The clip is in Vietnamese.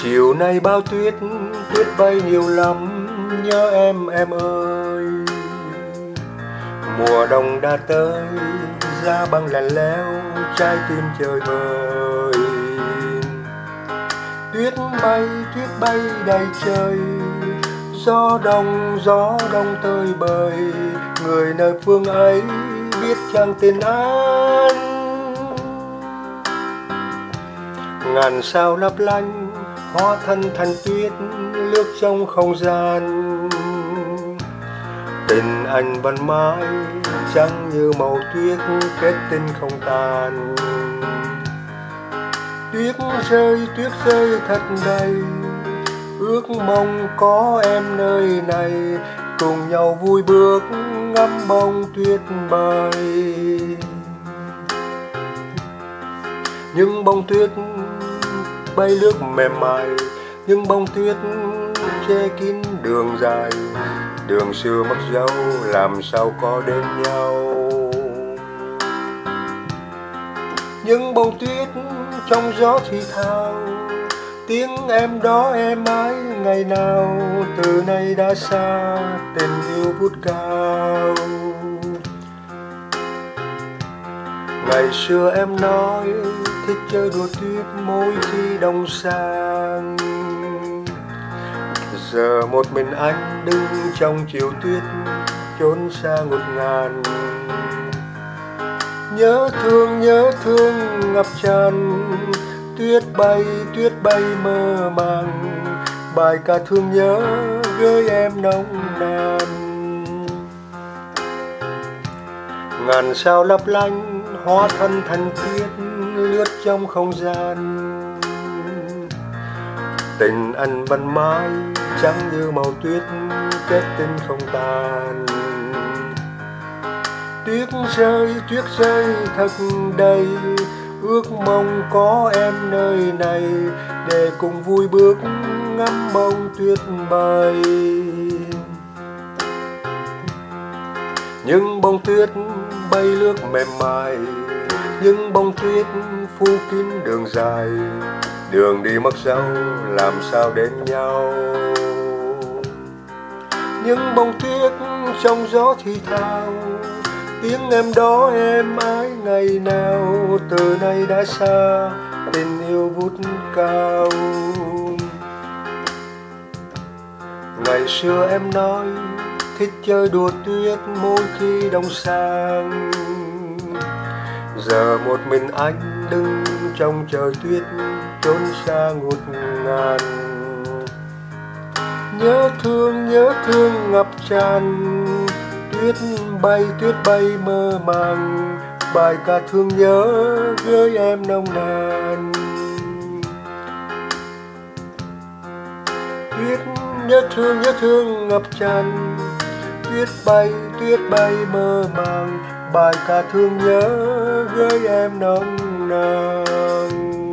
Chiều nay bao tuyết, tuyết bay nhiều lắm, nhớ em ơi. Mùa đông đã tới, giá băng lạnh lẽo, trái tim chơi vơi. Tuyết bay đầy trời, gió đông tơi bời. Người nơi phương ấy biết chăng tên An. Ngàn sao lấp lánh, hóa thân thành tuyết lướt trong không gian. Tình anh vẫn mãi trắng như màu tuyết kết tinh không tàn. Tuyết rơi thật đầy, ước mong có em nơi này, cùng nhau vui bước ngắm bông tuyết bay. Những bông tuyết bay lướt mềm mại, những bông tuyết che kín đường dài. Đường xưa mất dấu làm sao có đến nhau. Những bông tuyết trong gió thì thào, tiếng em đó em ái ngày nào. Từ nay đã xa, tình yêu vút cao. Ngày xưa em nói thích chơi đùa tuyết mỗi khi đông sang. Giờ một mình anh đứng trong chiều tuyết, chốn xa ngột ngàn. Nhớ thương ngập tràn, tuyết bay mơ màng. Bài ca thương nhớ gửi em nồng nàn. Ngàn sao lấp lánh, hóa thân thành tuyết lướt trong không gian. Tình anh vẫn mãi trắng như màu tuyết kết tinh không tàn. Tuyết rơi thật đầy, ước mong có em nơi này, để cùng vui bước ngắm bông tuyết bay. Những bông tuyết bay lướt mềm mại, những bông tuyết phủ kín đường dài. Đường đi mất dấu làm sao đến nhau. Những bông tuyết trong gió thì thào, tiếng em đó em ái ngày nào. Từ nay đã xa, tình yêu vút cao. Ngày xưa em nói thích chơi đùa tuyết mỗi khi đông sang. Giờ một mình anh đứng trong trời tuyết, chốn xa ngột ngàn. Nhớ thương ngập tràn, tuyết bay mơ màng. Bài ca thương nhớ gửi em nồng nàn. Tuyết nhớ thương ngập tràn, tuyết bay mơ màng. Bài ca thương nhớ gửi em nồng nàn.